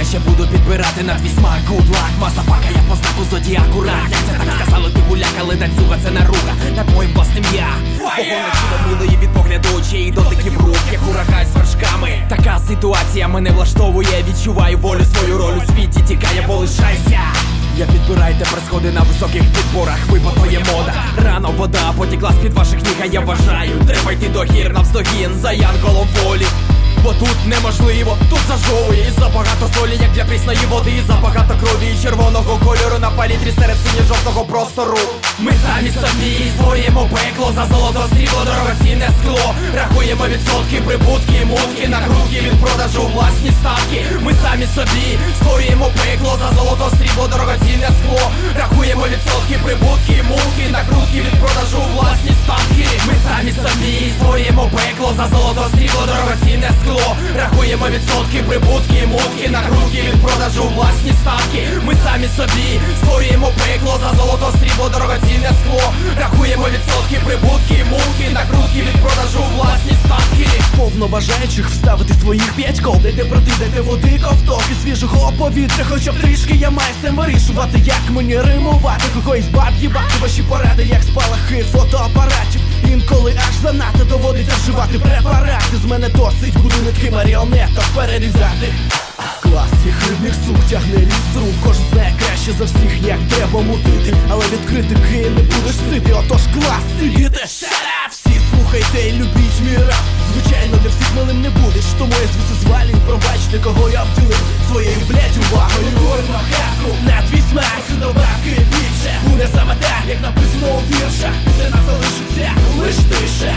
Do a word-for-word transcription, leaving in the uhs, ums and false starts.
я ще буду підбирати на твій смак. Good luck, мазафака, я по знаку зодіаку рак. Як це так сказали, ти гуляк, але танцюга це наруга над моїм власним я. Вогонь милої від погляду очей, дотиків рук, як ураган з вершками. Така ситуація мене влаштовує, відчуваю волю, свою роль у світі, тікає, полишайся. Я підбираю тепер сходи на високих підборах, випадко є мода. Рано вода потекла з-під ваших ніг, а я вважаю, треба йти до гір навздогін за янголом волі. Бо тут неможливо, тут зажовує. І забагато солі, як для прісної води, і забагато крові і червоного кольору на палітрі серед синьо-жовтого простору. Ми самі собі створюємо пекло, за золото, срібло, дорогоцінне скло. Рахуємо відсотки, прибутки, мутки, накрутки від продажу, власні статки. Ми самі собі створюємо пекло, за золото, срібло, дорогоцінне скло. Рахуємо відсотки, прибутки, мутки, накрутки від продажу, власні статки. Ми самі собі створюємо пекло, за золото, срібло, дорогоцінне скло. Рахуємо відсотки, прибутки, мутки, накрутки від продажу, власні статки. Ми самі собі створюємо пекло, за золото, срібло, дорогоцінне скло. Рахуємо відсотки, прибутки, мутки, накрутки від продажу, власні статки. Повно бажаючих вставити своїх п'ять кол. Дайте проти, дайте води, ковток і свіжого повітря. Хоча б трішки я маю сам вирішувати, як мені римувати. Когось баб їбати, ваші поради, як спалахи фотоапаратів. Інколи аж занадто доводиться вживати препарати. З мене досить буду нитки маріонеток перерізати. Клас їх рибних сук тягне ліс рук. Кожен знає краще за всіх, як треба мутити. Але від критики не будеш сити, отож клас сидіти. Всі слухайте і любіть мій рап. Звичайно, для всіх милим не будеш, тому я звідси звалю. Пробачте, кого я обділив своєю, блядь, увагою. Горно хаку на твій смак, усі добавки більше. Буде саме так, як написано у віршах. Після нас залишиться лиш тише.